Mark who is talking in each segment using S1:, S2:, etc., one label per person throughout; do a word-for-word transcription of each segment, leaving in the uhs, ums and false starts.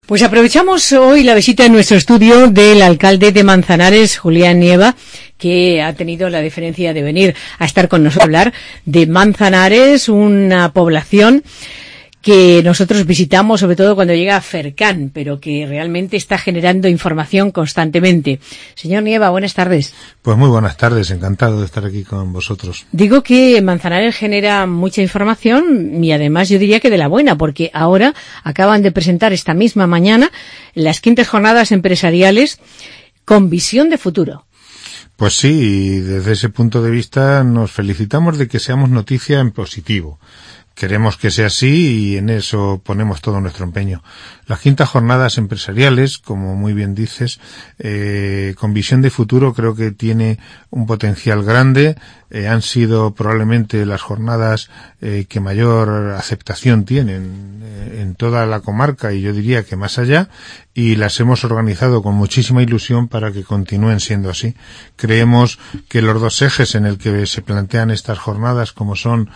S1: Pues aprovechamos hoy la visita en nuestro estudio del alcalde de Manzanares, Julián Nieva, que ha tenido la deferencia de venir a estar con nosotros a hablar de Manzanares, una población que nosotros visitamos sobre todo cuando llega a Fercán, pero que realmente está generando información constantemente. Señor Nieva, buenas tardes.
S2: Pues muy buenas tardes, encantado de estar aquí con vosotros.
S1: Digo que Manzanares genera mucha información y además yo diría que de la buena, porque ahora acaban de presentar esta misma mañana las quintas jornadas empresariales con visión de futuro.
S2: Pues sí, y desde ese punto de vista nos felicitamos de que seamos noticia en positivo. Queremos que sea así y en eso ponemos todo nuestro empeño. Las quintas jornadas empresariales, como muy bien dices, eh, con visión de futuro, creo que tiene un potencial grande. Eh, han sido probablemente las jornadas eh, que mayor aceptación tienen eh, en toda la comarca y yo diría que más allá, y las hemos organizado con muchísima ilusión para que continúen siendo así. Creemos que los dos ejes en el que se plantean estas jornadas, como son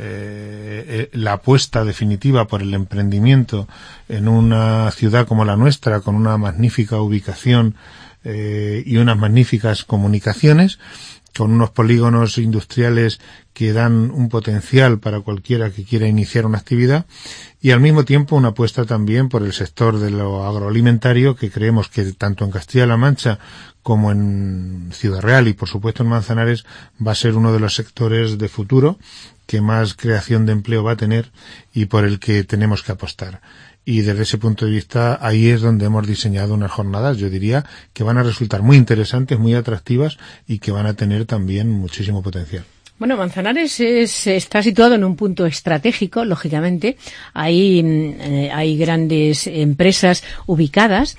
S2: eh, la apuesta definitiva por el emprendimiento en una ciudad como la nuestra, con una magnífica ubicación eh, y unas magníficas comunicaciones, con unos polígonos industriales que dan un potencial para cualquiera que quiera iniciar una actividad, y al mismo tiempo una apuesta también por el sector de lo agroalimentario, que creemos que tanto en Castilla-La Mancha como en Ciudad Real y por supuesto en Manzanares va a ser uno de los sectores de futuro que más creación de empleo va a tener y por el que tenemos que apostar. Y desde ese punto de vista, ahí es donde hemos diseñado unas jornadas, yo diría, que van a resultar muy interesantes, muy atractivas y que van a tener también muchísimo potencial.
S1: Bueno, Manzanares es, está situado en un punto estratégico, lógicamente. Hay, eh, hay grandes empresas ubicadas.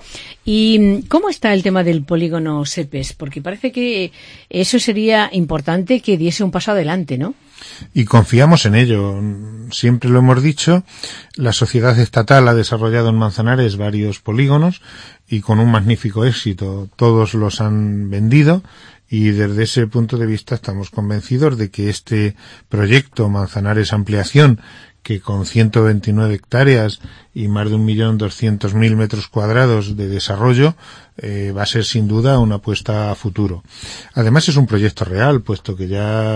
S1: ¿Y cómo está el tema del polígono SEPES? Porque parece que eso sería importante que diese un paso adelante, ¿no?
S2: Y confiamos en ello. Siempre lo hemos dicho, la sociedad estatal ha desarrollado en Manzanares varios polígonos y con un magnífico éxito. Todos los han vendido. Y desde ese punto de vista estamos convencidos de que este proyecto Manzanares Ampliación, que con ciento veintinueve hectáreas y más de un millón doscientos mil metros cuadrados de desarrollo, eh, va a ser sin duda una apuesta a futuro. Además es un proyecto real, puesto que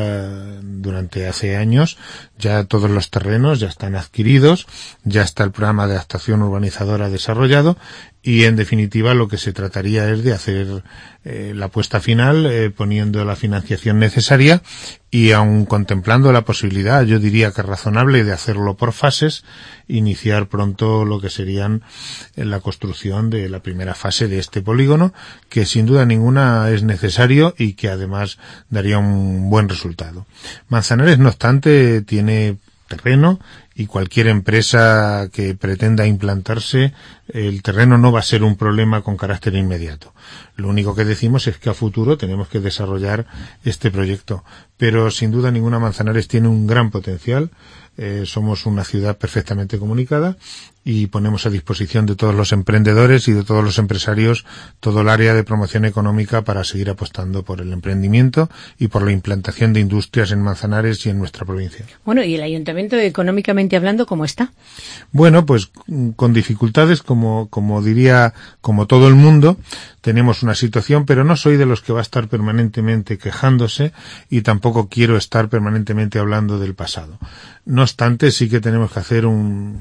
S2: ya durante hace años ya todos los terrenos ya están adquiridos, ya está el programa de adaptación urbanizadora desarrollado y en definitiva lo que se trataría es de hacer eh, la apuesta final eh, poniendo la financiación necesaria y aun contemplando la posibilidad, yo diría que razonable, de hacerlo por fases, iniciar pronto lo que serían eh, la construcción de la primera fase de este polígono, que sin duda ninguna es necesario y que además daría un buen resultado. Manzanares, no obstante, tiene terreno y cualquier empresa que pretenda implantarse, el terreno no va a ser un problema con carácter inmediato. Lo único que decimos es que a futuro tenemos que desarrollar este proyecto. Pero sin duda ninguna, Manzanares tiene un gran potencial. Eh, somos una ciudad perfectamente comunicada y ponemos a disposición de todos los emprendedores y de todos los empresarios todo el área de promoción económica para seguir apostando por el emprendimiento y por la implantación de industrias en Manzanares y en nuestra provincia.
S1: Bueno, ¿y el ayuntamiento económicamente hablando cómo está?
S2: Bueno, pues con dificultades, como, como diría, como todo el mundo, tenemos una situación, pero no soy de los que va a estar permanentemente quejándose y tampoco quiero estar permanentemente hablando del pasado. No obstante, sí que tenemos que hacer un,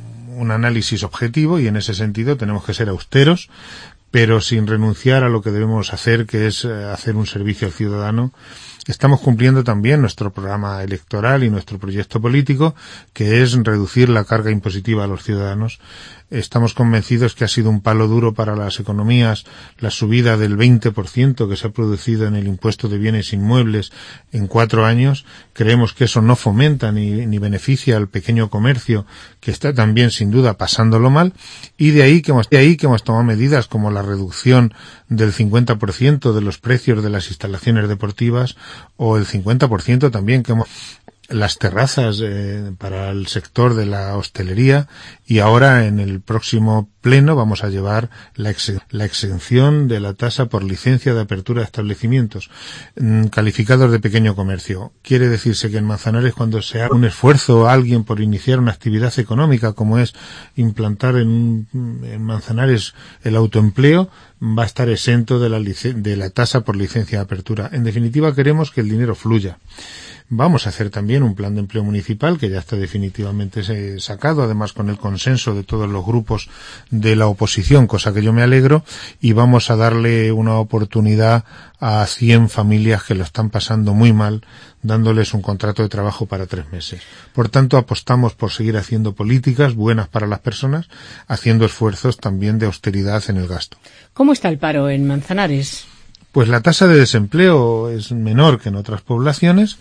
S2: un análisis objetivo y en ese sentido tenemos que ser austeros, pero sin renunciar a lo que debemos hacer, que es hacer un servicio al ciudadano. Estamos cumpliendo también nuestro programa electoral y nuestro proyecto político, que es reducir la carga impositiva a los ciudadanos. Estamos convencidos que ha sido un palo duro para las economías la subida del veinte por ciento que se ha producido en el impuesto de bienes inmuebles en cuatro años. Creemos que eso no fomenta ni, ni beneficia al pequeño comercio, que está también sin duda pasándolo mal, y de ahí que hemos, de ahí que hemos tomado medidas como la reducción del cincuenta por ciento de los precios de las instalaciones deportivas o el cincuenta por ciento también que hemos las terrazas eh, para el sector de la hostelería, y ahora en el próximo pleno vamos a llevar la, ex, la exención de la tasa por licencia de apertura de establecimientos mmm, calificados de pequeño comercio. Quiere decirse que en Manzanares, cuando se haga un esfuerzo a alguien por iniciar una actividad económica como es implantar en, en Manzanares el autoempleo, va a estar exento de la, de la tasa por licencia de apertura. En definitiva, queremos que el dinero fluya. Vamos a hacer también un plan de empleo municipal que ya está definitivamente sacado, además con el consenso de todos los grupos de la oposición, cosa que yo me alegro, y vamos a darle una oportunidad a cien familias que lo están pasando muy mal, dándoles un contrato de trabajo para tres meses. Por tanto, apostamos por seguir haciendo políticas buenas para las personas, haciendo esfuerzos también de austeridad en el gasto.
S1: ¿Cómo está el paro en Manzanares?
S2: Pues la tasa de desempleo es menor que en otras poblaciones,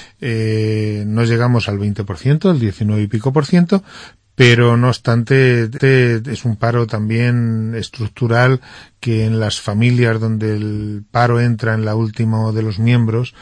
S2: eh, no llegamos al veinte por ciento, al diecinueve y pico por ciento, pero no obstante es un paro también estructural que en las familias donde el paro entra en la última de los miembros,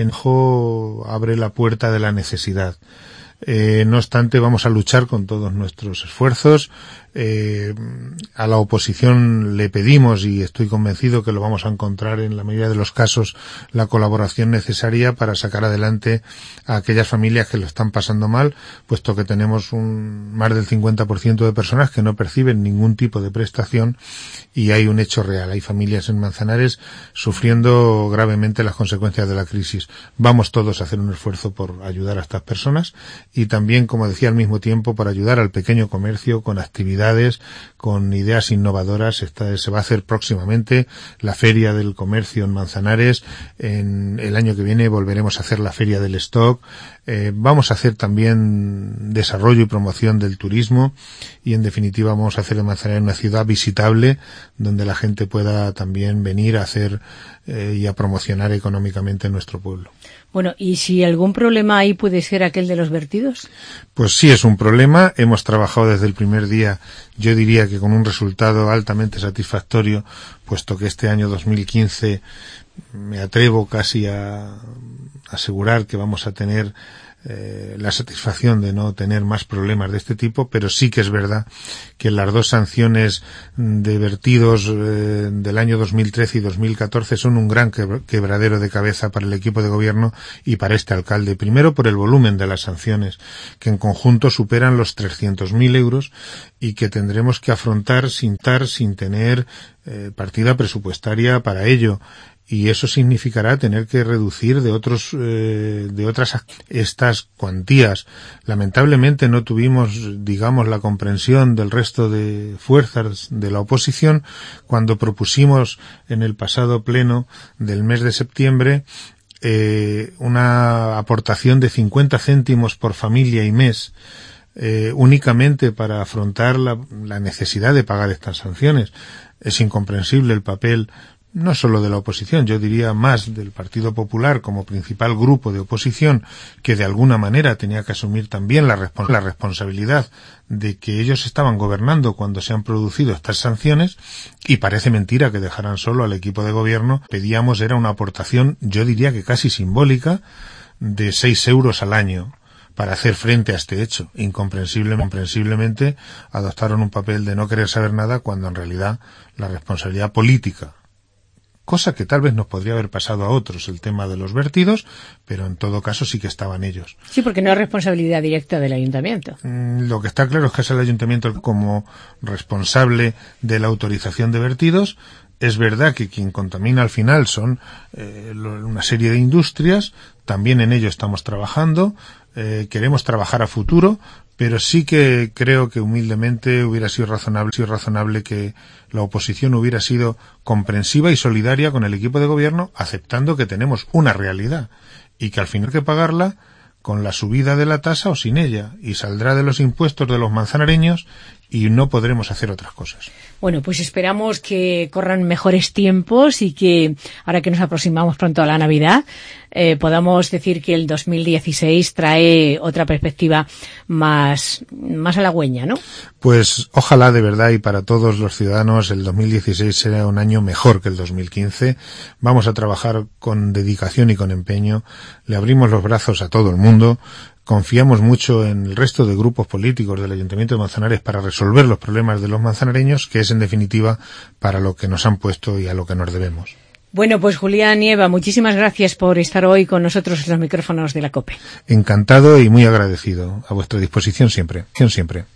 S2: enjo abre la puerta de la necesidad. Eh, no obstante, vamos a luchar con todos nuestros esfuerzos. Eh, a la oposición le pedimos, y estoy convencido que lo vamos a encontrar en la mayoría de los casos, la colaboración necesaria para sacar adelante a aquellas familias que lo están pasando mal, puesto que tenemos un más del cincuenta por ciento de personas que no perciben ningún tipo de prestación, y hay un hecho real. Hay familias en Manzanares sufriendo gravemente las consecuencias de la crisis. Vamos todos a hacer un esfuerzo por ayudar a estas personas, y también, como decía, al mismo tiempo por ayudar al pequeño comercio con actividades, con ideas innovadoras. Esta, se va a hacer próximamente la Feria del Comercio en Manzanares. En el año que viene volveremos a hacer la Feria del Stock. Eh, vamos a hacer también desarrollo y promoción del turismo, y en definitiva vamos a hacer de Manzanares una ciudad visitable donde la gente pueda también venir a hacer eh, y a promocionar económicamente nuestro pueblo.
S1: Bueno, ¿y si algún problema ahí puede ser aquel de los vertidos? Pues
S2: sí, es un problema. Hemos trabajado desde el primer día, yo diría que con un resultado altamente satisfactorio, puesto que este año dos mil quince me atrevo casi a asegurar que vamos a tener eh, la satisfacción de no tener más problemas de este tipo, pero sí que es verdad que las dos sanciones de vertidos eh, del año dos mil trece y dos mil catorce son un gran quebradero de cabeza para el equipo de gobierno y para este alcalde. Primero, por el volumen de las sanciones, que en conjunto superan los trescientos mil euros y que tendremos que afrontar sin tar, sin tener eh, partida presupuestaria para ello. Y eso significará tener que reducir de otros eh, de otras estas cuantías. Lamentablemente no tuvimos, digamos, la comprensión del resto de fuerzas de la oposición cuando propusimos en el pasado pleno del mes de septiembre eh, una aportación de cincuenta céntimos por familia y mes, eh, únicamente para afrontar la, la necesidad de pagar estas sanciones. Es incomprensible el papel no solo de la oposición, yo diría más del Partido Popular como principal grupo de oposición, que de alguna manera tenía que asumir también la, respons- la responsabilidad de que ellos estaban gobernando cuando se han producido estas sanciones, y parece mentira que dejaran solo al equipo de gobierno. Pedíamos era una aportación, yo diría que casi simbólica, de seis euros al año para hacer frente a este hecho. Incomprensible, incomprensiblemente adoptaron un papel de no querer saber nada cuando en realidad la responsabilidad política, cosa que tal vez nos podría haber pasado a otros, el tema de los vertidos, pero en todo caso sí que estaban ellos.
S1: Sí, porque no es responsabilidad directa del ayuntamiento.
S2: Lo que está claro es que es el ayuntamiento como responsable de la autorización de vertidos. Es verdad que quien contamina al final son eh, una serie de industrias, también en ello estamos trabajando, eh, queremos trabajar a futuro, pero sí que creo que humildemente hubiera sido razonable, sido razonable que la oposición hubiera sido comprensiva y solidaria con el equipo de gobierno, aceptando que tenemos una realidad y que al final hay que pagarla con la subida de la tasa o sin ella, y saldrá de los impuestos de los manzanareños y no podremos hacer otras cosas.
S1: Bueno, pues esperamos que corran mejores tiempos y que, ahora que nos aproximamos pronto a la Navidad, eh, podamos decir que el dos mil dieciséis trae otra perspectiva más, más halagüeña, ¿no?
S2: Pues ojalá de verdad, y para todos los ciudadanos el dos mil dieciséis sea un año mejor que el dos mil quince. Vamos a trabajar con dedicación y con empeño. Le abrimos los brazos a todo el mundo. Confiamos mucho en el resto de grupos políticos del Ayuntamiento de Manzanares para resolver los problemas de los manzanareños, que es en definitiva para lo que nos han puesto y a lo que nos debemos.
S1: Bueno, pues Julián Nieva, muchísimas gracias por estar hoy con nosotros en los micrófonos de la COPE.
S2: Encantado y muy agradecido. A vuestra disposición siempre. Siempre.